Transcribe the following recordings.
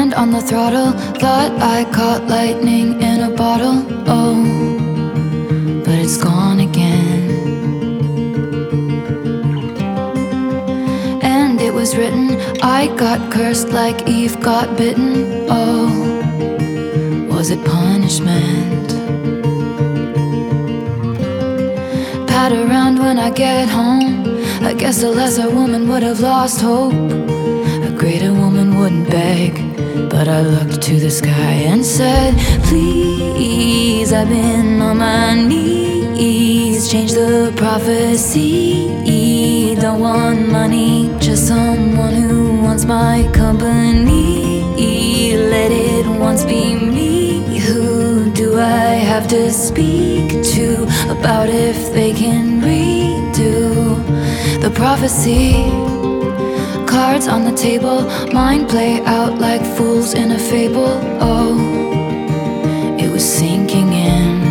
Hand on the throttle, thought I caught lightning in a bottle. Oh, but it's gone again. And it was written, I got cursed like Eve got bitten. Oh, was it punishment? Pat around when I get home. I guess a lesser woman would have lost hope. A greater woman wouldn't beg. But I looked to the sky and said, please, I've been on my knees. Change the prophecy. Don't want money, just someone who wants my company. Let it once be me. Who do I have to speak to about if they can redo the prophecy? Cards on the table, mind play out like fools in a fable. Oh, it was sinking in.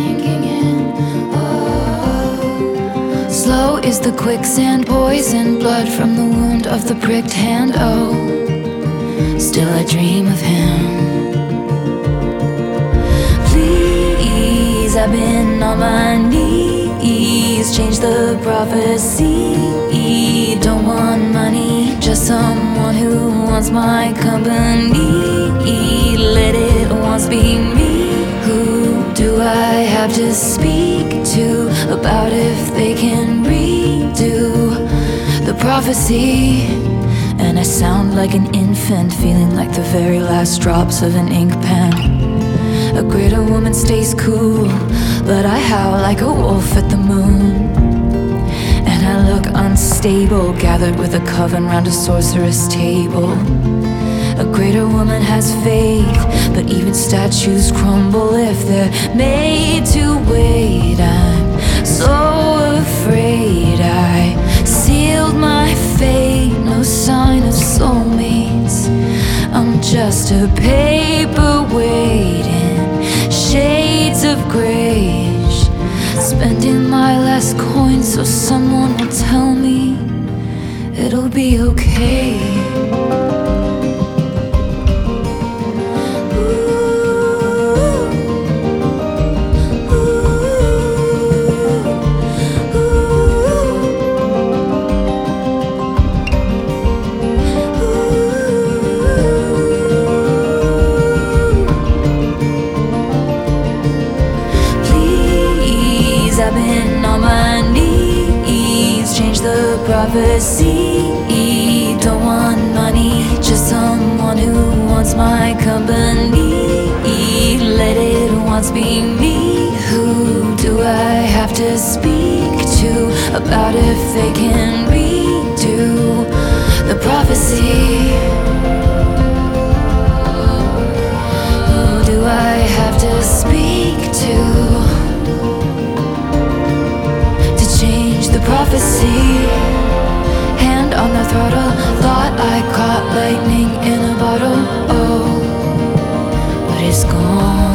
Oh, slow is the quicksand, poison blood from the wound of the pricked hand. Oh, still I dream of him. Please, I've been on my knees. Change the prophecy. Don't want money, just someone who wants my company. Let it once be me. Who do I have to speak to about if they can redo the prophecy? And I sound like an infant, feeling like the very last drops of an ink pen. A greater woman stays cool, but I howl like a wolf at the moon. And I look unstable, gathered with a coven round a sorceress table. A greater woman has faith, but even statues crumble if they're made to wait. I'm so afraid I sealed my fate. No sign of soulmates, I'm just a paperweight in shades of grayish. Spending my last coin so someone will tell me it'll be okay. I've been on my knees. Change the prophecy. Don't want money, just someone who wants my company. Let it once be me. Who do I have to speak to about if they can redo the prophecy? Who do I have to speak to? Prophecy, hand on the throttle, thought I caught lightning in a bottle. Oh, but it's gone.